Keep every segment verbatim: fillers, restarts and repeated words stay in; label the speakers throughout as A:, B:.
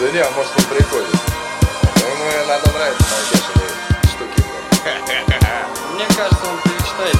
A: Да не, может он приходит. Но ему надо нравиться мои бешеные штуки.
B: Мне кажется, он перечитает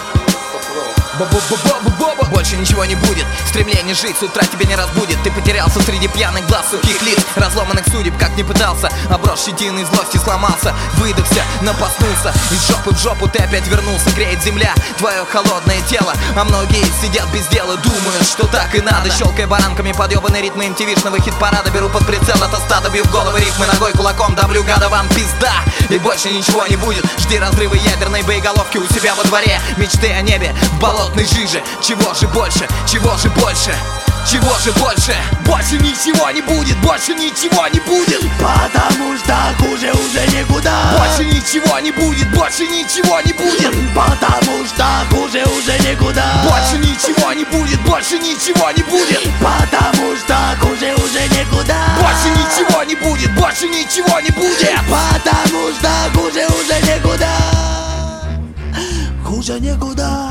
C: больше ничего не будет, стремление жить с утра тебя не разбудит. Ты потерялся среди пьяных глаз, сухих лиц, разломанных судеб, как не пытался. Оброс щетиной, злости сломался, выдохся, напоснулся. Из жопы в жопу ты опять вернулся. Греет земля твое холодное тело, а многие сидят без дела, думают, что так и надо. Щелкая баранками подъебанные ритмы эм ти ви-шного хит-парада. Беру под прицел это стадо, бью в головы рифмы ногой, кулаком давлю, гада, вам пизда. И больше ничего не будет, жди разрывы ядерной боеголовки у себя во дворе. Мечты о небе в болотной жиже. Чего же больше, чего же больше, чего же больше? Больше ничего не будет, больше ничего не будет,
D: потому что хуже уже никуда.
C: Больше ничего не будет, больше ничего не будет,
D: потому что хуже уже никуда.
C: Больше ничего не будет, больше ничего не будет,
D: потому что хуже уже никуда.
C: Больше ничего не будет, больше ничего не будет,
D: потому что хуже уже никуда. Хуже никуда.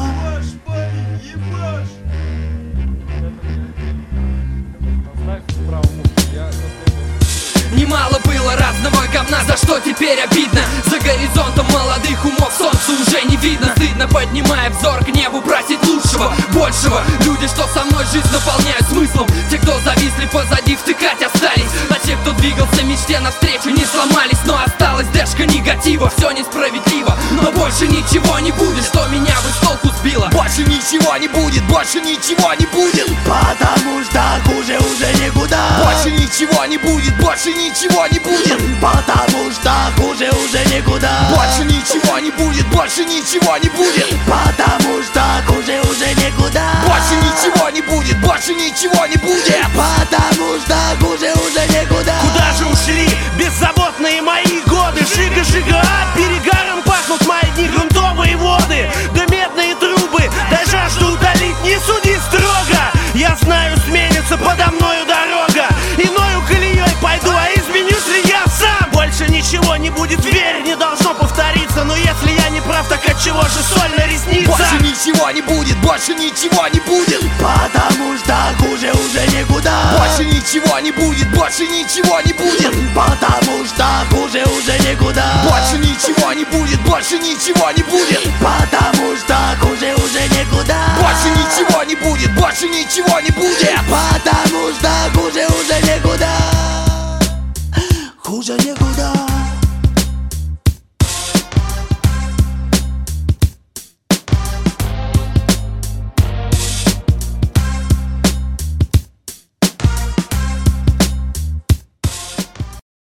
E: Немало было разного говна, за что теперь обидно. За горизонтом молодых умов солнца уже не видно. Стыдно, поднимая взор к небу, просить лучшего, большего. Люди, что со мной жизнь наполняют смыслом. Те, кто зависли позади, втыкать остались. А те, кто двигался мечте навстречу, не сломались. Но осталась дэшка негатива, все несправедливо. Но больше ничего не будет, что меня бы с толку сбило.
C: Больше ничего не будет, больше ничего не будет,
D: потому что хуже уже никуда.
C: Больше ничего не будет, больше ничего не будет,
D: потому что хуже уже никуда.
C: Больше ничего не будет, больше ничего не будет,
D: потому что хуже уже никуда.
C: Больше ничего не будет, больше ничего не будет,
D: потому что хуже уже никуда.
F: Куда же ушли беззаботные мои годы? Жига-жига, перегаром пахнут мои дни, грунтовые воды, да медные трубы. Дай жажду удалить, не суди строго. Я знаю, сменится подо мною дорога. Иною колеей пойду, а изменюсь ли я сам? Больше ничего не будет, верь, не должно повториться. Но если я не прав, так отчего же соль на ресницах?
C: Больше ничего не будет, больше ничего не будет,
D: потому что хуже уже никуда.
C: Больше ничего не будет, больше ничего не будет,
D: потому что хуже уже никуда.
C: Больше ничего не будет, больше ничего не будет,
D: потому что хуже уже никуда.
C: Больше ничего не будет, больше ничего не будет,
D: потому что хуже уже никуда. Хуже никуда.